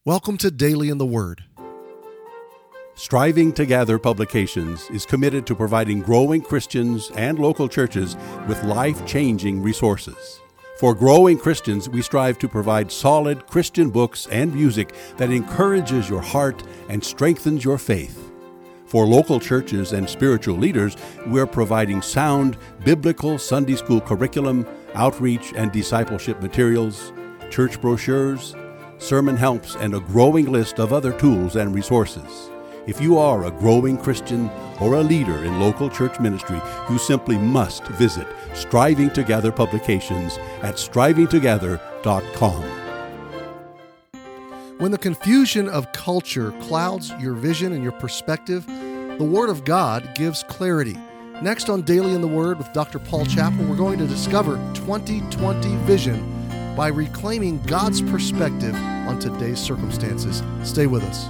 Welcome to Daily in the Word. Striving to Gather Publications is committed to providing growing Christians and local churches with life-changing resources. For growing Christians, we strive to provide solid Christian books and music that encourages your heart and strengthens your faith. For local churches and spiritual leaders, we're providing sound biblical Sunday school curriculum, outreach and discipleship materials, church brochures, sermon helps, and a growing list of other tools and resources. If you are a growing Christian or a leader in local church ministry, you simply must visit Striving to Gather Publications at strivingtogether.com. When the confusion of culture clouds your vision and your perspective, the Word of God gives clarity. Next on Daily in the Word with Dr. Paul Chappell, we're going to discover 2020 vision by reclaiming God's perspective on today's circumstances. Stay with us.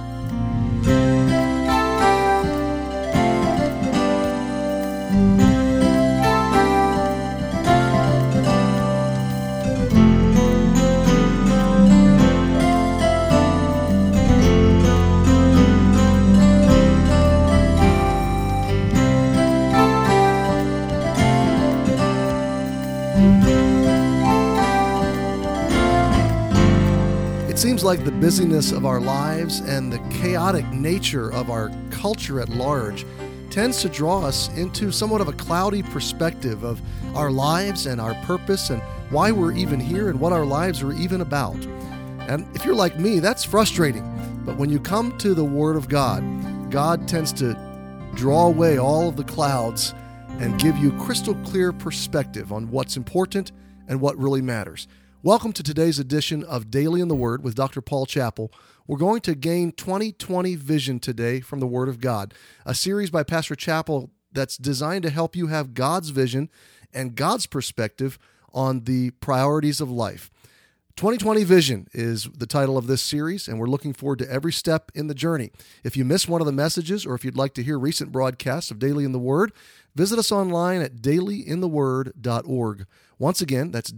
It seems like the busyness of our lives and the chaotic nature of our culture at large tends to draw us into somewhat of a cloudy perspective of our lives and our purpose and why we're even here and what our lives are even about. And if you're like me, that's frustrating. But when you come to the Word of God, God tends to draw away all of the clouds and give you crystal clear perspective on what's important and what really matters. Welcome to today's edition of Daily in the Word with Dr. Paul Chappell. We're going to gain 2020 vision today from the Word of God, a series by Pastor Chappell that's designed to help you have God's vision and God's perspective on the priorities of life. 2020 Vision is the title of this series, and we're looking forward to every step in the journey. If you missed one of the messages, or if you'd like to hear recent broadcasts of Daily in the Word, visit us online at dailyintheword.org. Once again, that's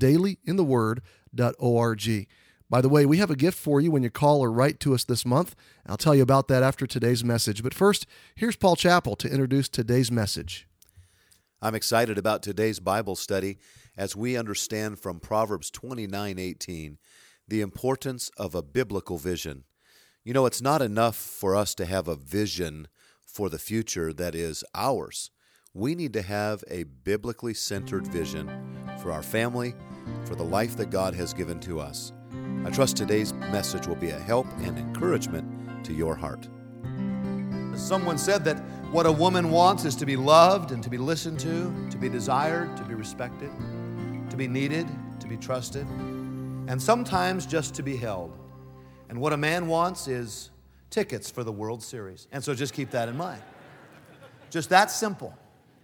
dailyintheword.org. By the way, we have a gift for you when you call or write to us this month. I'll tell you about that after today's message. But first, here's Paul Chappell to introduce today's message. I'm excited about today's Bible study as we understand from Proverbs 29:18 the importance of a biblical vision. You know, it's not enough for us to have a vision for the future that is ours. We need to have a biblically centered vision for our family, for the life that God has given to us. I trust today's message will be a help and encouragement to your heart. Someone said that what a woman wants is to be loved and to be listened to be desired, to be respected, to be needed, to be trusted, and sometimes just to be held. And what a man wants is tickets for the World Series. And so just keep that in mind. Just that simple.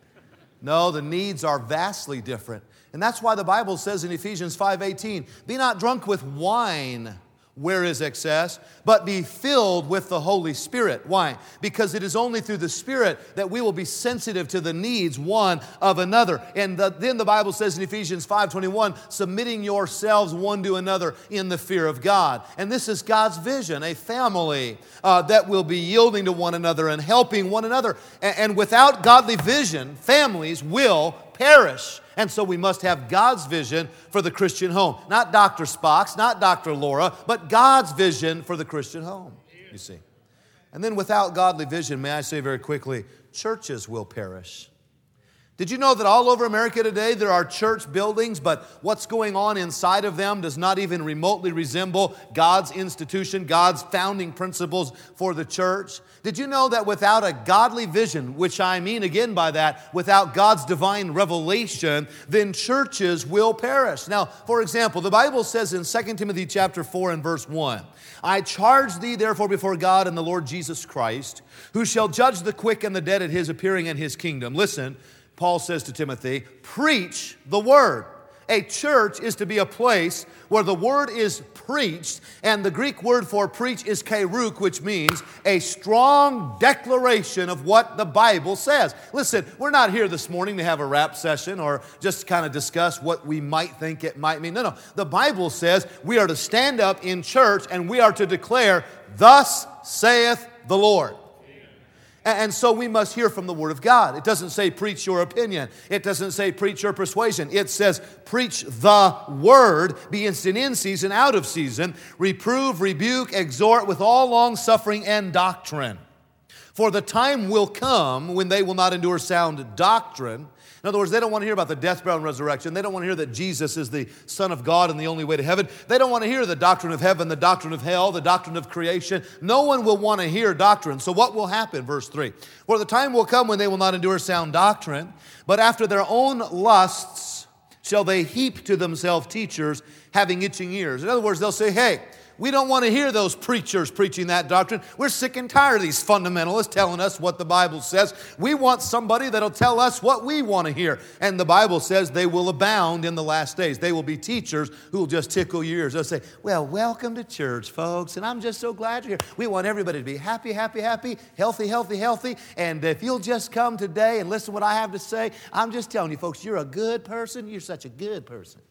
No, the needs are vastly different. And that's why the Bible says in Ephesians 5:18, be not drunk with wine, where is excess, but be filled with the Holy Spirit. Why? Because it is only through the Spirit that we will be sensitive to the needs one of another. And then the Bible says in Ephesians 5:21, submitting yourselves one to another in the fear of God. And this is God's vision, a family that will be yielding to one another and helping one another. And without godly vision, families will perish. And so we must have God's vision for the Christian home. Not Dr. Spock's, not Dr. Laura, but God's vision for the Christian home, you see. And then without godly vision, may I say very quickly, churches will perish. Did you know that all over America today there are church buildings, but what's going on inside of them does not even remotely resemble God's institution, God's founding principles for the church? Did you know that without a godly vision, which I mean again by that, without God's divine revelation, then churches will perish? Now, for example, the Bible says in 2 Timothy chapter 4 and verse 1, I charge thee therefore before God and the Lord Jesus Christ, who shall judge the quick and the dead at his appearing in his kingdom. Listen, Paul says to Timothy, preach the word. A church is to be a place where the Word is preached, and the Greek word for preach is keruk, which means a strong declaration of what the Bible says. Listen, we're not here this morning to have a rap session or just kind of discuss what we might think it might mean. No. The Bible says we are to stand up in church and we are to declare, "Thus saith the Lord." And so we must hear from the Word of God. It doesn't say preach your opinion. It doesn't say preach your persuasion. It says preach the Word, be instant in season, out of season, reprove, rebuke, exhort with all long suffering and doctrine. For the time will come when they will not endure sound doctrine. In other words, they don't want to hear about the death, burial, and resurrection. They don't want to hear that Jesus is the Son of God and the only way to heaven. They don't want to hear the doctrine of heaven, the doctrine of hell, the doctrine of creation. No one will want to hear doctrine. So what will happen? Verse 3. For the time will come when they will not endure sound doctrine, but after their own lusts shall they heap to themselves teachers having itching ears. In other words, they'll say, hey, we don't want to hear those preachers preaching that doctrine. We're sick and tired of these fundamentalists telling us what the Bible says. We want somebody that'll tell us what we want to hear. And the Bible says they will abound in the last days. They will be teachers who will just tickle your ears. They'll say, well, welcome to church, folks, and I'm just so glad you're here. We want everybody to be happy, happy, happy, healthy, healthy, healthy. And if you'll just come today and listen to what I have to say, I'm just telling you, folks, you're a good person. You're such a good person.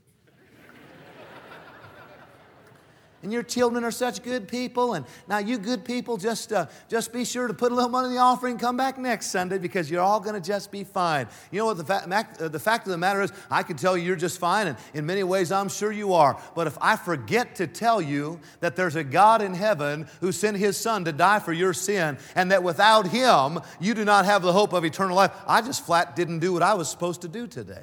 And your children are such good people. And now you good people, just be sure to put a little money in the offering. Come back next Sunday because you're all going to just be fine. You know what the fact of the matter is, I can tell you you're just fine. And in many ways, I'm sure you are. But if I forget to tell you that there's a God in heaven who sent His Son to die for your sin, and that without Him, you do not have the hope of eternal life, I just flat didn't do what I was supposed to do today.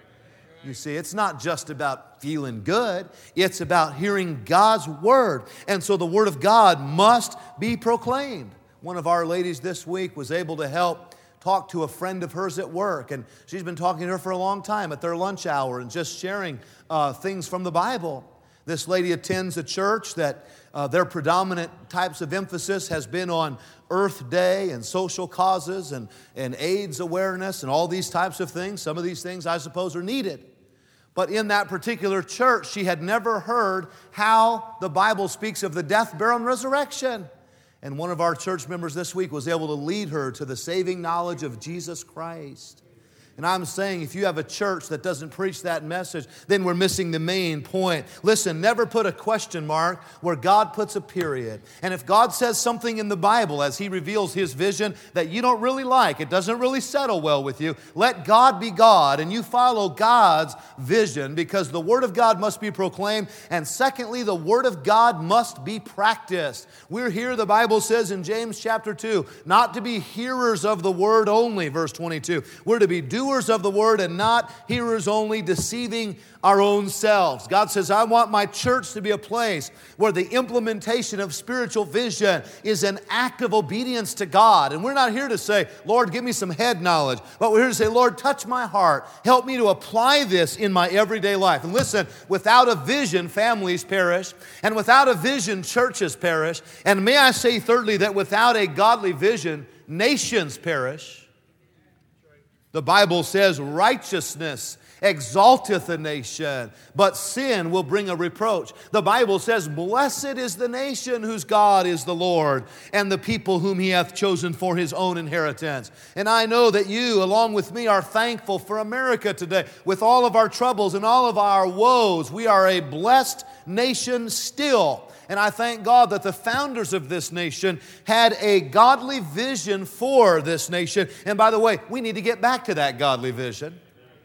You see, it's not just about feeling good. It's about hearing God's Word. And so the Word of God must be proclaimed. One of our ladies this week was able to help talk to a friend of hers at work. And she's been talking to her for a long time at their lunch hour and just sharing things from the Bible. This lady attends a church that their predominant types of emphasis has been on Earth Day and social causes and AIDS awareness and all these types of things. Some of these things, I suppose, are needed. But in that particular church, she had never heard how the Bible speaks of the death, burial, and resurrection. And one of our church members this week was able to lead her to the saving knowledge of Jesus Christ. And I'm saying if you have a church that doesn't preach that message, then we're missing the main point. Listen, never put a question mark where God puts a period. And if God says something in the Bible as He reveals His vision that you don't really like, it doesn't really settle well with you, let God be God and you follow God's vision, because the Word of God must be proclaimed. And secondly, the Word of God must be practiced. We're here, the Bible says in James chapter 2, not to be hearers of the Word only, verse 22. We're to be doers of the Word and not hearers only, deceiving our own selves. God says, I want my church to be a place where the implementation of spiritual vision is an act of obedience to God. And we're not here to say, Lord, give me some head knowledge. But we're here to say, Lord, touch my heart. Help me to apply this in my everyday life. And listen, without a vision, families perish. And without a vision, churches perish. And may I say thirdly, that without a godly vision, nations perish. The Bible says righteousness exalteth a nation, but sin will bring a reproach. The Bible says, blessed is the nation whose God is the Lord, and the people whom He hath chosen for His own inheritance. And I know that you, along with me, are thankful for America today. With all of our troubles and all of our woes, we are a blessed nation still. And I thank God that the founders of this nation had a godly vision for this nation. And by the way, we need to get back to that godly vision.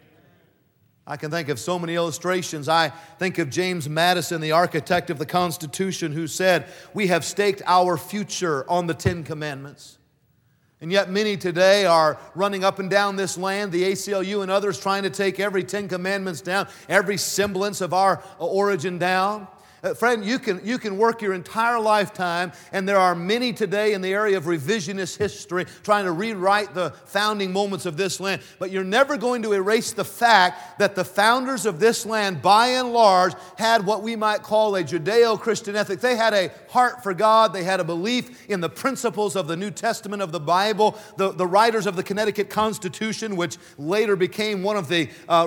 I can think of so many illustrations. I think of James Madison, the architect of the Constitution, who said, we have staked our future on the Ten Commandments. And yet many today are running up and down this land, the ACLU and others, trying to take every Ten Commandments down, every semblance of our origin down. Friend, you can work your entire lifetime, and there are many today in the area of revisionist history trying to rewrite the founding moments of this land, but you're never going to erase the fact that the founders of this land, by and large, had what we might call a Judeo-Christian ethic. They had a heart for God. They had a belief in the principles of the New Testament of the Bible. The writers of the Connecticut Constitution, which later became one of the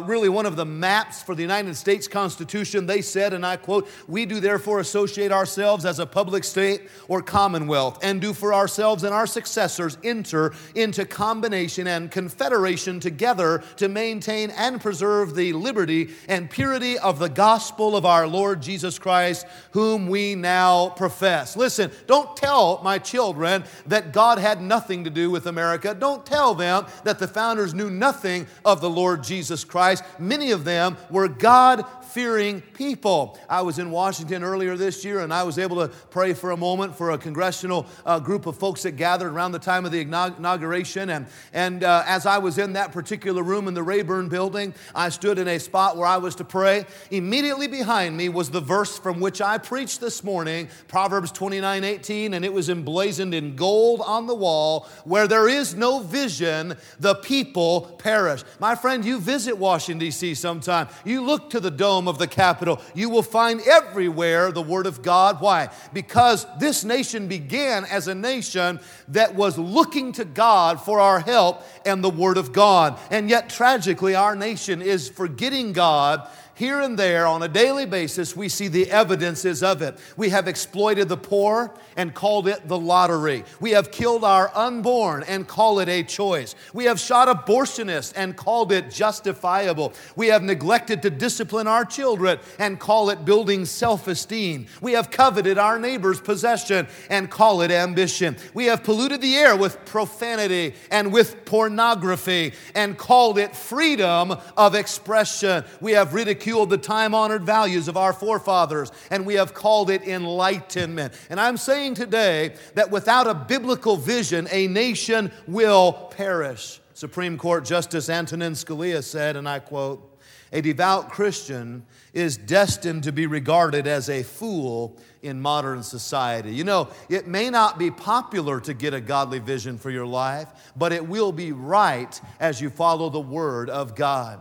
maps for the United States Constitution, they said, and I quote, "We do therefore associate ourselves as a public state or commonwealth, and do for ourselves and our successors enter into combination and confederation together to maintain and preserve the liberty and purity of the gospel of our Lord Jesus Christ, whom we now profess." Listen, don't tell my children that God had nothing to do with America. Don't tell them that the founders knew nothing of the Lord Jesus Christ. Many of them were God-fearing people. I was in Washington earlier this year, and I was able to pray for a moment for a congressional group of folks that gathered around the time of the inauguration. And as I was in that particular room in the Rayburn building, I stood in a spot where I was to pray. Immediately behind me was the verse from which I preached this morning, Proverbs 29:18, and it was emblazoned in gold on the wall, "Where there is no vision, the people perish." My friend, you visit Washington, D.C. sometime. You look to the dome of the Capitol. You will find everywhere the Word of God. Why? Because this nation began as a nation that was looking to God for our help and the Word of God. And yet, tragically, our nation is forgetting God. Here and there, on a daily basis, we see the evidences of it. We have exploited the poor and called it the lottery. We have killed our unborn and called it a choice. We have shot abortionists and called it justifiable. We have neglected to discipline our children and call it building self-esteem. We have coveted our neighbor's possession and call it ambition. We have polluted the air with profanity and with pornography and called it freedom of expression. We have ridiculed the time-honored values of our forefathers, and we have called it enlightenment. And I'm saying today that without a biblical vision, a nation will perish. Supreme Court Justice Antonin Scalia said, and I quote, "A devout Christian is destined to be regarded as a fool in modern society." You know, it may not be popular to get a godly vision for your life, but it will be right as you follow the Word of God.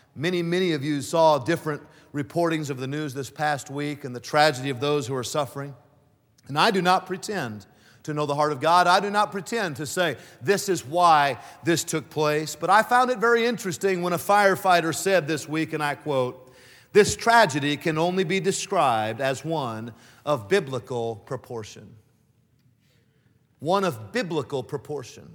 Many of you saw different reportings of the news this past week and the tragedy of those who are suffering. And I do not pretend to know the heart of God. I do not pretend to say this is why this took place. But I found it very interesting when a firefighter said this week, and I quote, "This tragedy can only be described as one of biblical proportion." One of biblical proportion.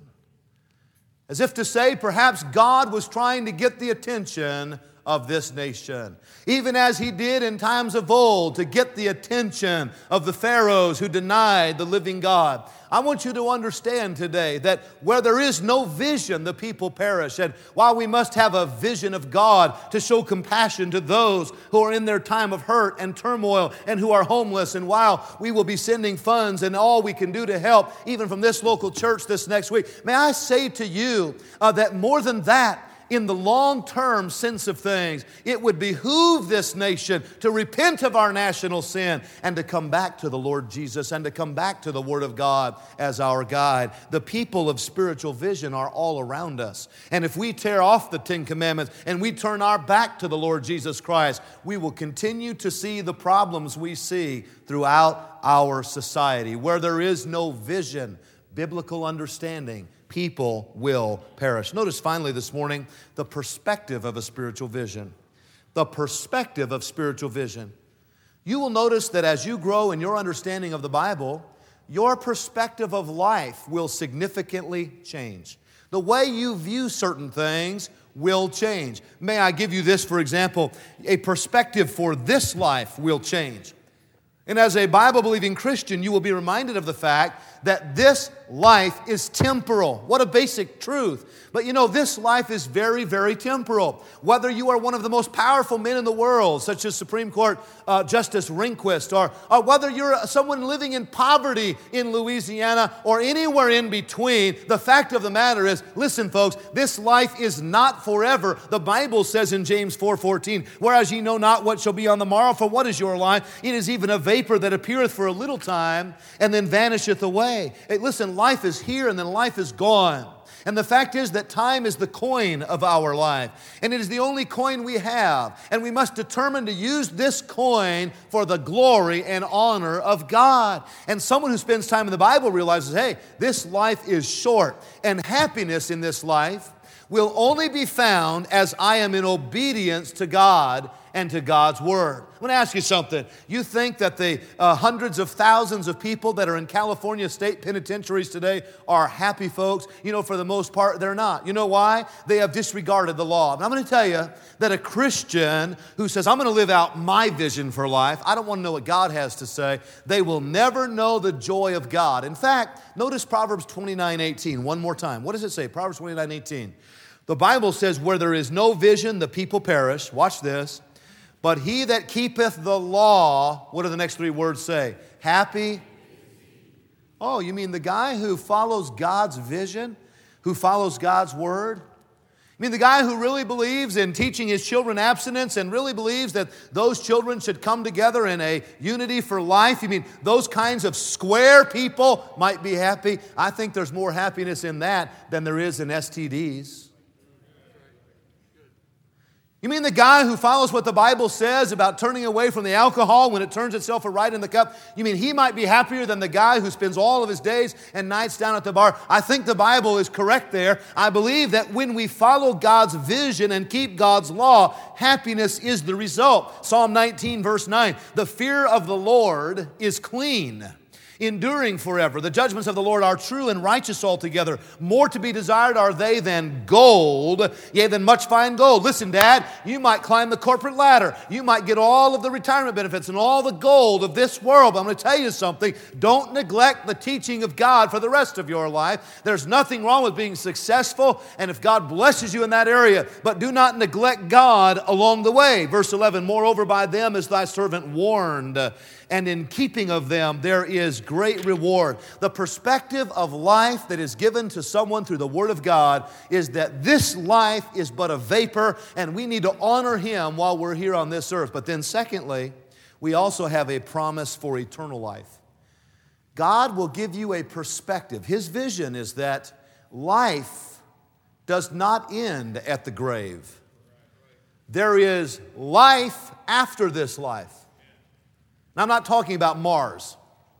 As if to say, perhaps God was trying to get the attention of this nation, even as He did in times of old to get the attention of the pharaohs who denied the living God. I want you to understand today that where there is no vision, the people perish. And while we must have a vision of God to show compassion to those who are in their time of hurt and turmoil and who are homeless, and while we will be sending funds and all we can do to help, even from this local church this next week, may I say to you that more than that, in the long-term sense of things, it would behoove this nation to repent of our national sin and to come back to the Lord Jesus and to come back to the Word of God as our guide. The people of spiritual vision are all around us. And if we tear off the Ten Commandments and we turn our back to the Lord Jesus Christ, we will continue to see the problems we see throughout our society. Where there is no vision, biblical understanding, people will perish. Notice finally this morning the perspective of a spiritual vision. The perspective of spiritual vision. You will notice that as you grow in your understanding of the Bible, your perspective of life will significantly change. The way you view certain things will change. May I give you this, for example, a perspective for this life will change. And as a Bible-believing Christian, you will be reminded of the fact that this life is temporal. What a basic truth. But you know, this life is very, very temporal. Whether you are one of the most powerful men in the world, such as Supreme Court Justice Rehnquist, or whether you're someone living in poverty in Louisiana or anywhere in between, the fact of the matter is, listen folks, this life is not forever. The Bible says in James 4:14, whereas ye know not what shall be on the morrow, for what is your life? It is even a vapor that appeareth for a little time and then vanisheth away. Hey, listen, life is here and then life is gone. And the fact is that time is the coin of our life. And it is the only coin we have. And we must determine to use this coin for the glory and honor of God. And someone who spends time in the Bible realizes, hey, this life is short. And happiness in this life will only be found as I am in obedience to God and to God's Word. I want to ask you something. You think that the hundreds of thousands of people that are in California state penitentiaries today are happy folks? You know, for the most part, they're not. You know why? They have disregarded the law. And I'm going to tell you that a Christian who says, I'm going to live out my vision for life, I don't want to know what God has to say, they will never know the joy of God. In fact, notice Proverbs 29:18 one more time. What does it say? Proverbs 29:18. The Bible says, where there is no vision, the people perish. Watch this. But he that keepeth the law, what do the next three words say? Happy. Oh, you mean the guy who follows God's vision, who follows God's word? You mean the guy who really believes in teaching his children abstinence and really believes that those children should come together in a unity for life? You mean those kinds of square people might be happy? I think there's more happiness in that than there is in STDs. You mean the guy who follows what the Bible says about turning away from the alcohol when it turns itself right in the cup? You mean he might be happier than the guy who spends all of his days and nights down at the bar? I think the Bible is correct there. I believe that when we follow God's vision and keep God's law, happiness is the result. Psalm 19 verse 9, the fear of the Lord is clean, enduring forever. The judgments of the Lord are true and righteous altogether. More to be desired are they than gold, yea, than much fine gold. Listen, Dad, you might climb the corporate ladder. You might get all of the retirement benefits and all the gold of this world. But I'm going to tell you something. Don't neglect the teaching of God for the rest of your life. There's nothing wrong with being successful, and if God blesses you in that area, but do not neglect God along the way. Verse 11, moreover, by them is thy servant warned, and in keeping of them there is great reward. The perspective of life that is given to someone through the Word of God is that this life is but a vapor, and we need to honor Him while we're here on this earth. But then secondly, we also have a promise for eternal life. God will give you a perspective. His vision is that life does not end at the grave. There is life after this life. Now, I'm not talking about Mars.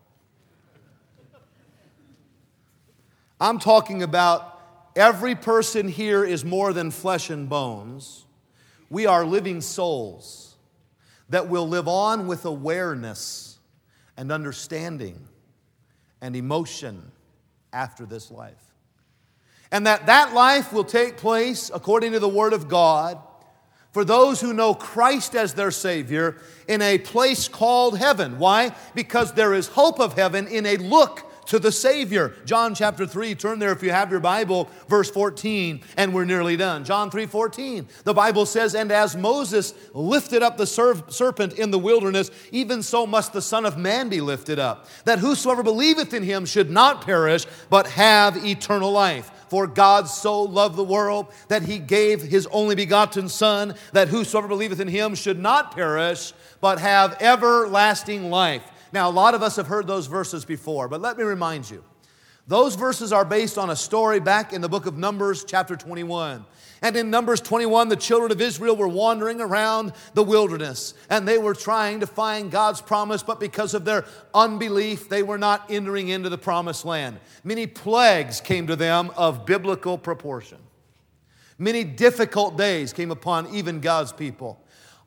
I'm talking about every person here is more than flesh and bones. We are living souls that will live on with awareness and understanding and emotion after this life. And that life will take place, according to the Word of God, for those who know Christ as their Savior in a place called heaven. Why? Because there is hope of heaven in a look to the Savior. John chapter 3, turn there if you have your Bible, verse 14, and we're nearly done. John 3:14, the Bible says, and as Moses lifted up the serpent in the wilderness, even so must the Son of Man be lifted up, that whosoever believeth in Him should not perish, but have eternal life. For God so loved the world that He gave His only begotten Son, that whosoever believeth in Him should not perish, but have everlasting life. Now, a lot of us have heard those verses before, but let me remind you. Those verses are based on a story back in the book of Numbers, chapter 21. And in Numbers 21, the children of Israel were wandering around the wilderness, and they were trying to find God's promise, but because of their unbelief, they were not entering into the promised land. Many plagues came to them of biblical proportion. Many difficult days came upon even God's people.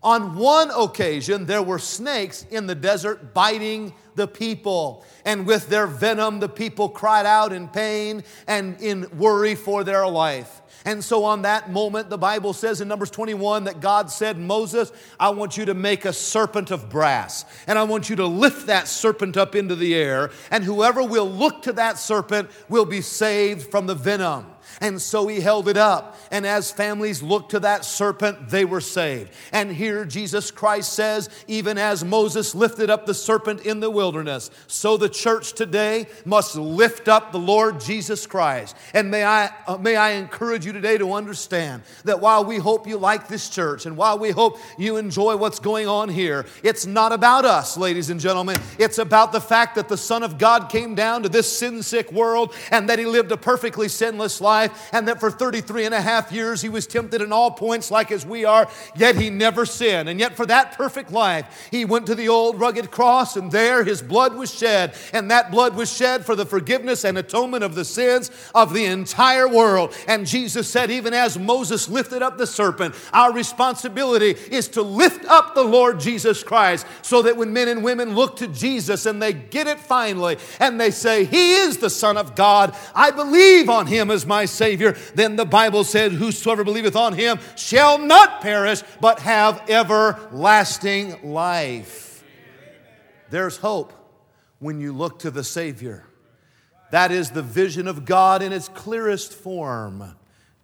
On one occasion, there were snakes in the desert biting the people. And with their venom, the people cried out in pain and in worry for their life. And so on that moment, the Bible says in Numbers 21 that God said, Moses, I want you to make a serpent of brass. And I want you to lift that serpent up into the air. And whoever will look to that serpent will be saved from the venom. And so he held it up. And as families looked to that serpent, they were saved. And here Jesus Christ says, even as Moses lifted up the serpent in the wilderness, so the church today must lift up the Lord Jesus Christ. And may I encourage you today to understand that while we hope you like this church and while we hope you enjoy what's going on here, it's not about us, ladies and gentlemen. It's about the fact that the Son of God came down to this sin-sick world and that He lived a perfectly sinless life, and that for 33 and a half years He was tempted in all points like as we are, yet He never sinned. And yet for that perfect life, He went to the old rugged cross, and there His blood was shed. And that blood was shed for the forgiveness and atonement of the sins of the entire world. And Jesus said, even as Moses lifted up the serpent, our responsibility is to lift up the Lord Jesus Christ, so that when men and women look to Jesus and they get it finally, and they say, He is the Son of God, I believe on Him as my Savior, then the Bible said, whosoever believeth on Him shall not perish, but have everlasting life. There's hope when you look to the Savior. That is the vision of God in its clearest form.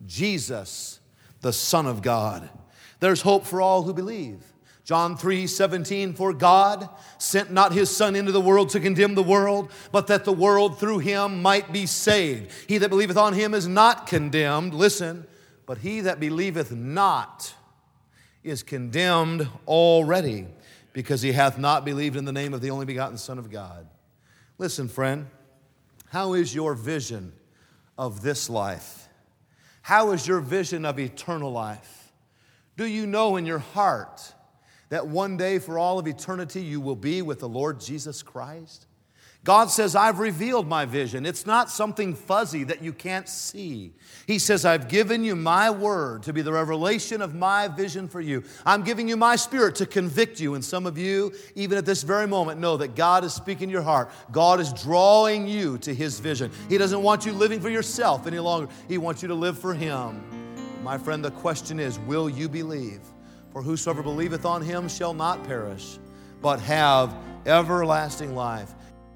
Jesus, the Son of God. There's hope for all who believe. John 3:17, for God sent not His Son into the world to condemn the world, but that the world through Him might be saved. He that believeth on Him is not condemned, listen, but he that believeth not is condemned already, because he hath not believed in the name of the only begotten Son of God. Listen, friend, how is your vision of this life? How is your vision of eternal life? Do you know in your heart that one day for all of eternity you will be with the Lord Jesus Christ? God says, I've revealed my vision. It's not something fuzzy that you can't see. He says, I've given you my word to be the revelation of my vision for you. I'm giving you my Spirit to convict you. And some of you, even at this very moment, know that God is speaking your heart. God is drawing you to His vision. He doesn't want you living for yourself any longer. He wants you to live for Him. My friend, the question is, will you believe? For whosoever believeth on Him shall not perish, but have everlasting life.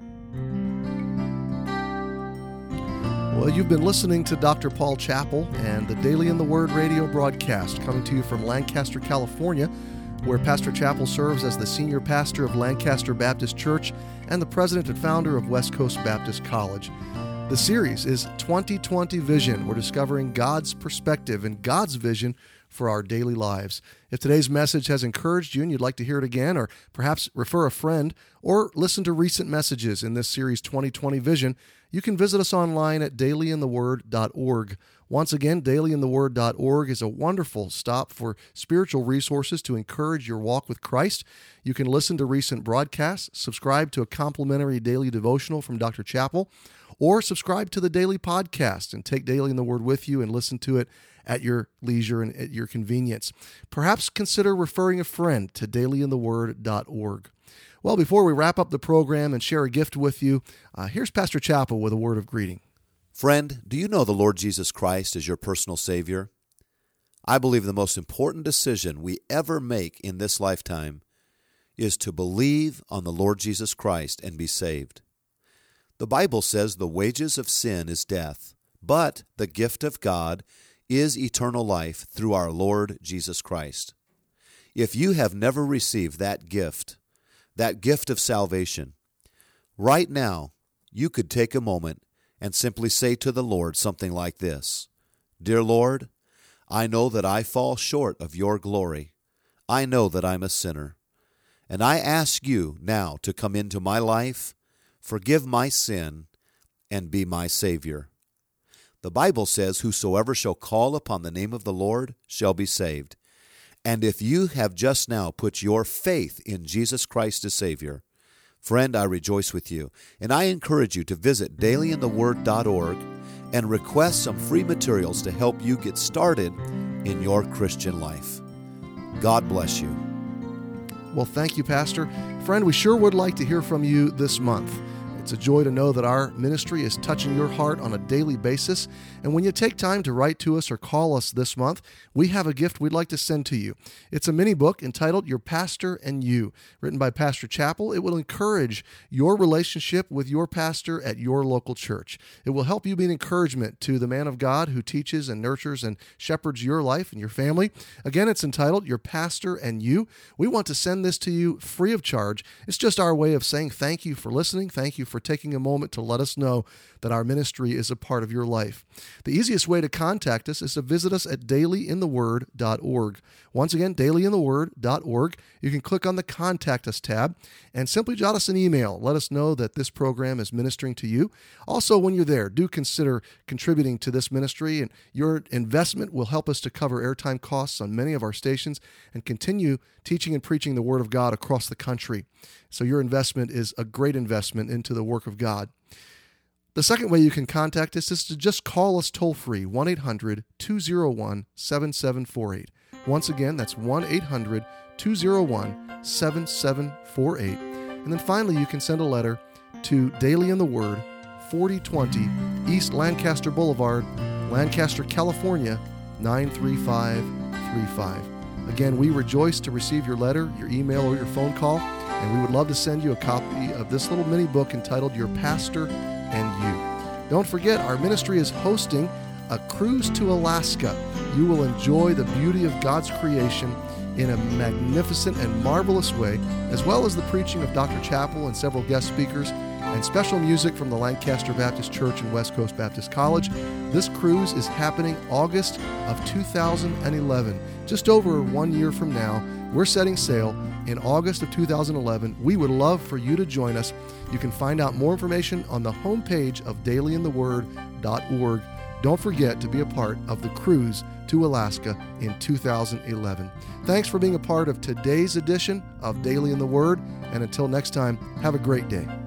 Well, you've been listening to Dr. Paul Chappell and the Daily in the Word radio broadcast, coming to you from Lancaster, California, where Pastor Chappell serves as the senior pastor of Lancaster Baptist Church and the president and founder of West Coast Baptist College. The series is 2020 Vision. We're discovering God's perspective and God's vision for our daily lives. If today's message has encouraged you and you'd like to hear it again, or perhaps refer a friend, or listen to recent messages in this series 2020 Vision, you can visit us online at dailyintheword.org. Once again, dailyintheword.org is a wonderful stop for spiritual resources to encourage your walk with Christ. You can listen to recent broadcasts, subscribe to a complimentary daily devotional from Dr. Chappell, or subscribe to the daily podcast and take Daily in the Word with you and listen to it at your leisure and at your convenience. Perhaps consider referring a friend to dailyintheword.org. Well, before we wrap up the program and share a gift with you, here's Pastor Chappell with a word of greeting. Friend, do you know the Lord Jesus Christ as your personal Savior? I believe the most important decision we ever make in this lifetime is to believe on the Lord Jesus Christ and be saved. The Bible says the wages of sin is death, but the gift of God is eternal life through our Lord Jesus Christ. If you have never received that gift of salvation, right now you could take a moment and simply say to the Lord something like this: Dear Lord, I know that I fall short of your glory. I know that I'm a sinner. And I ask you now to come into my life, forgive my sin, and be my Savior. The Bible says, whosoever shall call upon the name of the Lord shall be saved. And if you have just now put your faith in Jesus Christ as Savior, friend, I rejoice with you. And I encourage you to visit dailyintheword.org and request some free materials to help you get started in your Christian life. God bless you. Well, thank you, Pastor. Friend, we sure would like to hear from you this month. It's a joy to know that our ministry is touching your heart on a daily basis. And when you take time to write to us or call us this month, we have a gift we'd like to send to you. It's a mini book entitled Your Pastor and You, written by Pastor Chappell. It will encourage your relationship with your pastor at your local church. It will help you be an encouragement to the man of God who teaches and nurtures and shepherds your life and your family. Again, it's entitled Your Pastor and You. We want to send this to you free of charge. It's just our way of saying thank you for listening. Thank you for taking a moment to let us know that our ministry is a part of your life. The easiest way to contact us is to visit us at dailyintheword.org. Once again, dailyintheword.org. You can click on the Contact Us tab and simply jot us an email. Let us know that this program is ministering to you. Also, when you're there, do consider contributing to this ministry, and your investment will help us to cover airtime costs on many of our stations and continue teaching and preaching the Word of God across the country. So your investment is a great investment into the work of God. The second way you can contact us is to just call us toll-free, 1-800-201-7748. Once again, that's 1-800-201-7748. And then finally, you can send a letter to Daily in the Word, 4020 East Lancaster Boulevard, Lancaster, California, 93535. Again, we rejoice to receive your letter, your email, or your phone call, and we would love to send you a copy of this little mini book entitled Your Pastor and You. Don't forget, our ministry is hosting a cruise to Alaska. You will enjoy the beauty of God's creation in a magnificent and marvelous way, as well as the preaching of Dr. Chappell and several guest speakers, and special music from the Lancaster Baptist Church and West Coast Baptist College. This cruise is happening August of 2011. Just over 1 year from now, we're setting sail in August of 2011. We would love for you to join us. You can find out more information on the homepage of dailyintheword.org. Don't forget to be a part of the cruise to Alaska in 2011. Thanks for being a part of today's edition of Daily in the Word, and until next time, have a great day.